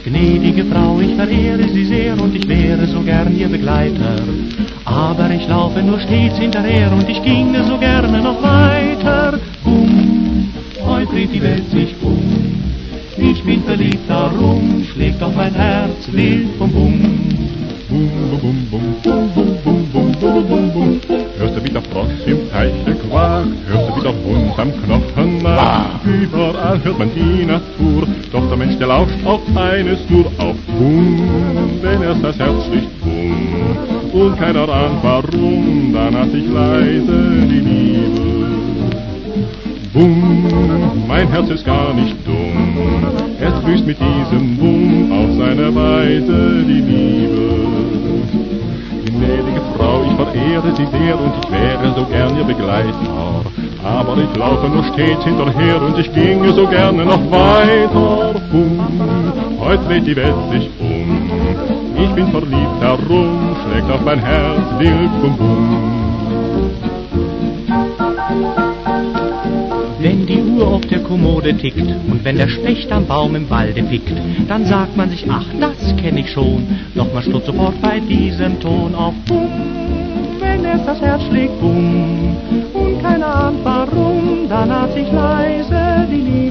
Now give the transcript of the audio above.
Gnädige Frau, ich verehre Sie sehr und ich wäre so gern Ihr Begleiter. Aber ich laufe nur stets hinterher und ich ginge so gerne noch weiter. Bum, heute dreht die Welt sich um. Ich bin verliebt, darum schlägt doch mein Herz wild bum bum. Bum, bum, bum, bum, bum, bum, bum, bum, bum, bum. Hörst du wieder Frosch im Teiche quak? Hörst du wieder Hund am Knochen nach? Überall hört man die Natur, doch der Mensch, der lauscht auf eines nur, auf Bum, wenn erst das Herz schlicht Bum. Und keiner ahnt warum, dann hat sich leise die Liebe. Bum, mein Herz ist gar nicht dumm, es grüßt mit diesem Bum auf seine Weise die Liebe. Gnädige Frau, ich verehre Sie sehr und ich wäre so gern Ihr Begleiter. Aber ich laufe nur stets hinterher und ich ginge so gerne noch weiter. Bum, heute dreht die Welt sich um. Ich bin verliebt, darum schlägt auf mein Herz wild bum bum. Wenn die Uhr auf der Kommode tickt und wenn der Specht am Baum im Walde pickt, dann sagt man sich, ach, das kenn ich schon. Doch man stutzt sofort bei diesem Ton auf Bum, wenn erst das Herz schlägt Bum. Und keiner ahnt warum, dann hat sich leise die Liebe.